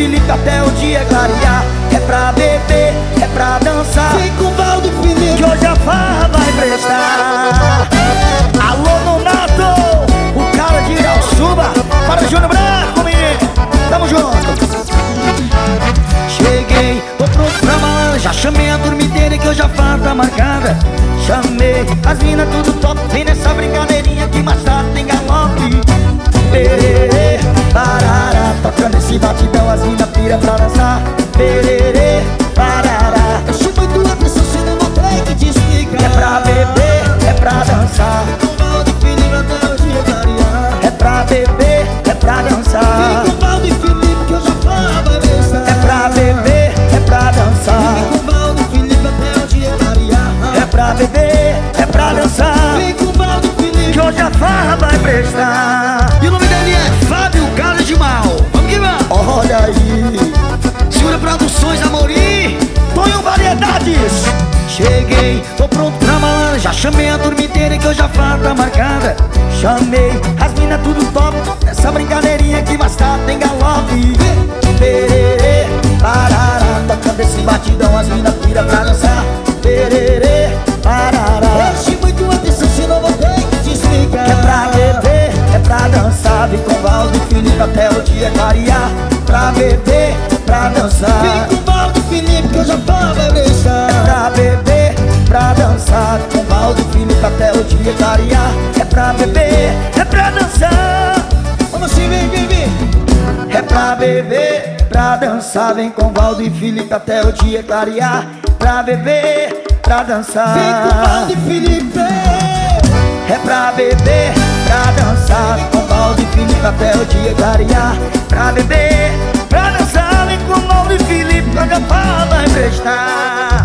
Felipe até o dia clarear. É pra beber, é pra dançar. Vem com Valdo e Felipe, que hoje a farra vai prestar. Alô, Nonato, o cara de Irauçuba. Para Júnior Branco, menino, tamo junto. Cheguei, tô pronto pra malandra. Já chamei a dormideira que hoje a farra tá marcada. Chamei as minas tudo top. Vem nessa brincadeirinha que mais tarde tem galope. Pererê, parará, tocando esse batidão, as minas pira pra dançar. Pererê, parará. eu chamo tua atenção, cê não tem que te explicar. É pra beber, é pra dançar. Com Valdo e Felipe até o dia clarear. É pra beber, é pra dançar. Vem com Valdo e Felipe que hoje a farra vai bestar. É pra beber, é pra dançar. Vem com Valdo e Felipe até o dia clarear. É pra beber, é pra dançar. Vem com Valdo e Felipe que hoje a farra vai prestar. e o nome dele é Fábio Cara de Mal. Vamos que vamos. Olha aí, Segura Produções Amorim. Tonho Variedades. Cheguei, tô pronto pra malandra. Já chamei a dormideira que hoje a farra tá marcada. Chamei as minas tudo top. Essa brincadeirinha que mais tarde tem galope. Pererê, parará, tocando esse batidão, as minas pira pra dançar. Pererê, parará. Preste muito atenção, senão vou ter que te explicar. É pra beber, é pra dançar. Vem com Valdo e Felipe até o dia clarear. Pra beber, pra dançar. Vem com Valdo e Felipe que hoje a farra vai É bestar. pra beber, pra dançar. Com Valdo e Felipe até o dia clarear. É pra beber, é pra dançar. Vamos assim, vem, vem, vem. É pra beber, pra dançar. Vem com Valdo e Felipe até o dia clarear. Pra beber, pra dançar. Vem com Valdo e Felipe. É pra beber, pra dançar. Com Valdo e Felipe até o dia clarear. Pra beber, pra dançar. Vem com Valdo e Felipe, que a farra vai prestar.